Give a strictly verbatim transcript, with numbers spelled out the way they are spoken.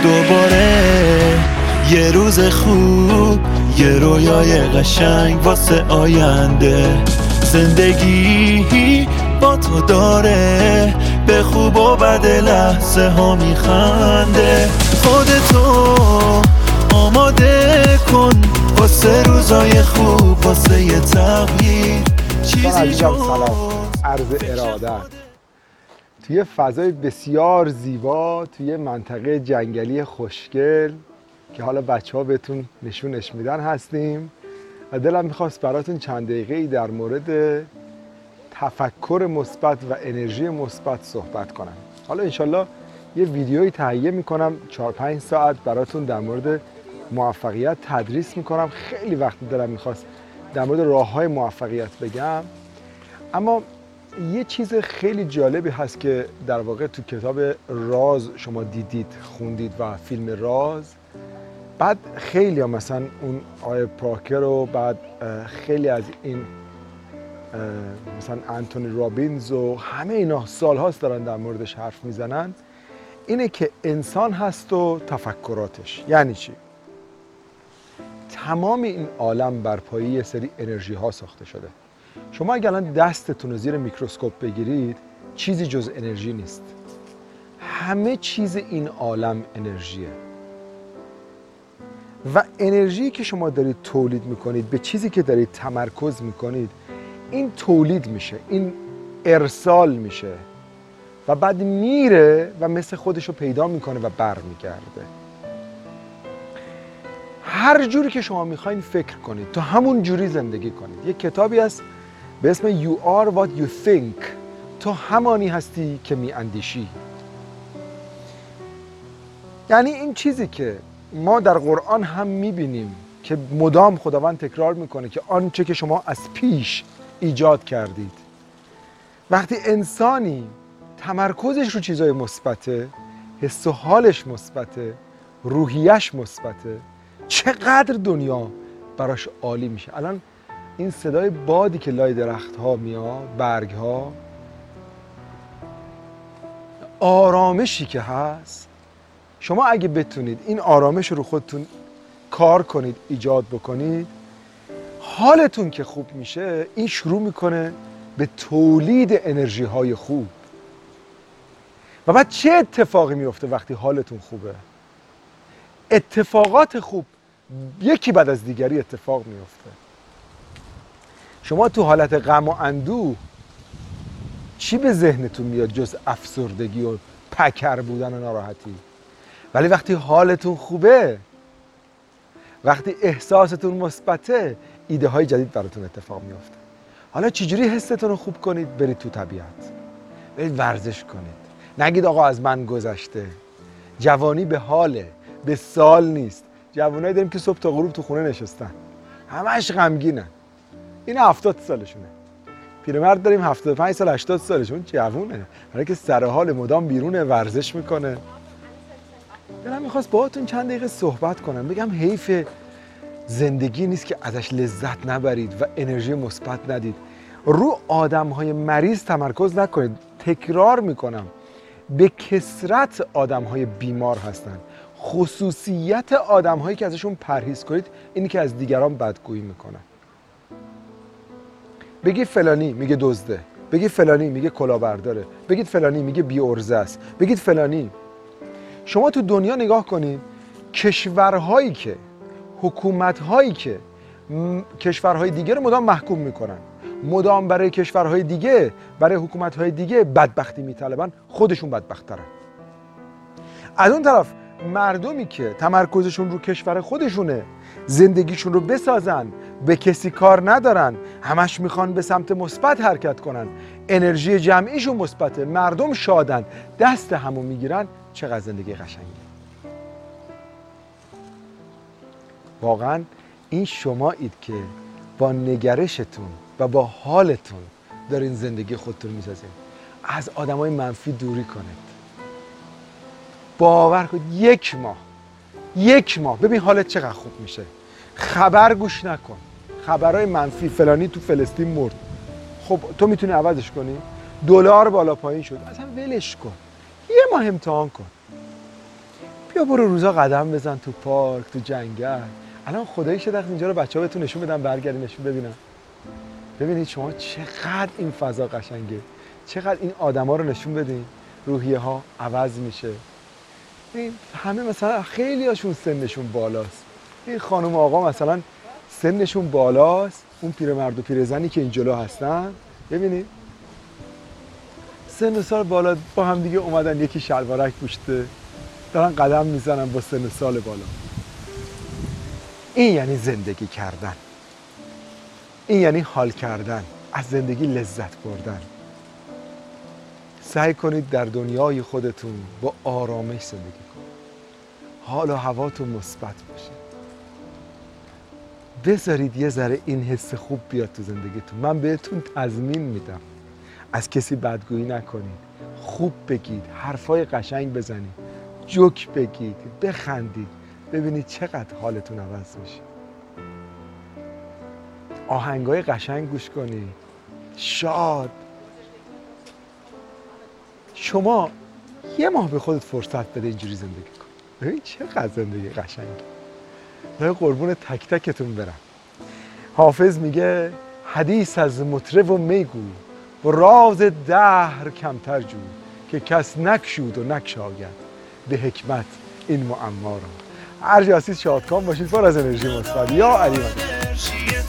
دوباره یه روز خوب، یه رویای قشنگ واسه آینده. زندگی با تو داره به خوب و بد لحظه ها میخنده. خودتو آماده کن واسه روزای خوب، واسه یه تغییر. چیزی جز عرض ارادت توی فضای بسیار زیبا، توی منطقه جنگلی خوشگل که حالا بچه ها بهتون نشونش میدن هستیم و دلم میخواست براتون چند دقیقه‌ای در مورد تفکر مثبت و انرژی مثبت صحبت کنم. حالا انشالله یه ویدیویی تهیه میکنم چهار پنج ساعت براتون در مورد موفقیت تدریس میکنم. خیلی وقت دلم میخواست در مورد راه‌های موفقیت بگم، اما یه چیز خیلی جالبی هست که در واقع تو کتاب راز شما دیدید، خوندید و فیلم راز، بعد خیلی ها مثلا اون آقای پراکر و بعد خیلی از این مثلا انتونی رابینز و همه اینا سال هاست دارن در موردش حرف میزنن، اینه که انسان هست و تفکراتش. یعنی چی؟ تمام این عالم بر پایه یه سری انرژی ها ساخته شده. شما اگر الان دستتون رو زیر میکروسکوپ بگیرید چیزی جز انرژی نیست. همه چیز این عالم انرژیه و انرژی که شما دارید تولید میکنید به چیزی که دارید تمرکز میکنید، این تولید میشه، این ارسال میشه و بعد میره و مثل خودش رو پیدا میکنه و بر میگرده. هر جوری که شما میخواین فکر کنید، تو همون جوری زندگی کنید. یک کتابی هست به اسم You are what you think. تو همانی هستی که میاندیشی. یعنی این چیزی که ما در قرآن هم میبینیم که مدام خداوند تکرار میکنه که آنچه که شما از پیش ایجاد کردید. وقتی انسانی تمرکزش رو چیزای مثبته، حس و حالش مثبته، روحیش مثبته، چقدر دنیا براش عالی میشه. الان این صدای بادی که لای درخت ها میاد، برگ ها، آرامشی که هست، شما اگه بتونید این آرامش رو خودتون کار کنید، ایجاد بکنید، حالتون که خوب میشه، این شروع میکنه به تولید انرژی های خوب. و بعد چه اتفاقی میفته وقتی حالتون خوبه؟ اتفاقات خوب یکی بعد از دیگری اتفاق میفته. شما تو حالت غم و اندوه چی به ذهنتون میاد جز افسردگی و پکر بودن و ناراحتی؟ ولی وقتی حالتون خوبه، وقتی احساستون مثبته، ایده های جدید براتون اتفاق میفته. حالا چجوری حستون رو خوب کنید؟ برید تو طبیعت، برید ورزش کنید. نگید آقا از من گذشته. جوانی به حاله، به سال نیست. جوانایی داریم که صبح تا غروب تو خونه نشستن، همش غمگینن. این هفتاد سالشونه. پیرمرد داریم هفتاد و پنج سال هشتاد سالشون، جوونه، برای که سر حال مدام بیرونه، ورزش میکنه. دلم میخواست باهاتون چند دقیقه صحبت کنم، بگم حیف زندگی نیست که ازش لذت نبرید و انرژی مثبت ندید. رو آدم‌های مریض تمرکز نکنید. تکرار میکنم، به کثرت آدم‌های بیمار هستن. خصوصیت آدم‌هایی که ازشون پرهیز کنید اینی که از دیگران بدگویی میکنن. بگید فلانی میگه دزده، بگید فلانی میگه کلاهبرداره، بگید فلانی میگه بی‌عرضه است، بگید فلانی. شما تو دنیا نگاه کنید، کشورهایی که حکومت‌هایی که م... کشورهای دیگه رو مدام محکوم میکنن، مدام برای کشورهای دیگه، برای حکومت‌های دیگه بدبختی میطلبن، خودشون بدبخت‌ترن. از اون طرف مردمی که تمرکزشون رو کشور خودشونه، زندگیشون رو بسازن، به کسی کار ندارن، همش میخوان به سمت مثبت حرکت کنن، انرژی جمعیشون مثبته، مردم شادن، دست همو میگیرن، چقدر زندگی قشنگه. واقعا این شمایید که با نگرشتون و با حالتون دارین زندگی خودتون میسازین. از آدمای منفی دوری کنید. باور کنید یک ماه یک ماه ببین حالت چقدر خوب میشه. خبر گوش نکن، خبرهای منفی، فلانی تو فلسطین مرد، خب تو میتونی عوضش کنی؟ دلار بالا پایین شد، اصلا ولش کن، یه ماه امتحان کن، یا برو روزا قدم بزن تو پارک، تو جنگل. الان خدایی شده اینجا رو بچه‌ها بهتون نشون بدم، برگردی نشون ببینم. ببینید شما چقدر این فضا قشنگه، چقدر این آدما رو نشون بدین، روحیه ها عوض میشه. این همه مثلا خیلی هاشون سنشون بالاست. این خانم آقا مثلا سنشون بالاست، اون پیرمرد و پیرزنی که این جلو هستن ببینید سن و سال بالا با هم دیگه اومدن، یکی شلوارک پوشته دارن قدم میزنن با سن و سال بالا. این یعنی زندگی کردن، این یعنی حال کردن، از زندگی لذت بردن. سعی کنید در دنیای خودتون با آرامش زندگی کنید، حال و هواتون مثبت باشه، بذارید یه ذره این حس خوب بیاد تو زندگیتون. من بهتون تضمین میدم از کسی بدگویی نکنید، خوب بگید، حرفای قشنگ بزنید، جوک بگید، بخندید، ببینید چقدر حالتون عوض میشه. آهنگای قشنگ گوش کنید، شاد. شما یه ماه به خودت فرصت بده اینجوری زندگی کن، ببین چقدر زندگی قشنگه. برای قربون تک تکتون برم. حافظ میگه حدیث از مطرب و میگو و راز دهر کمتر جو، که کس نکشود و نکشاید به حکمت این معما را. هر جا هستید شادکام باشید، پر از انرژی مثبت. یا علی مدد.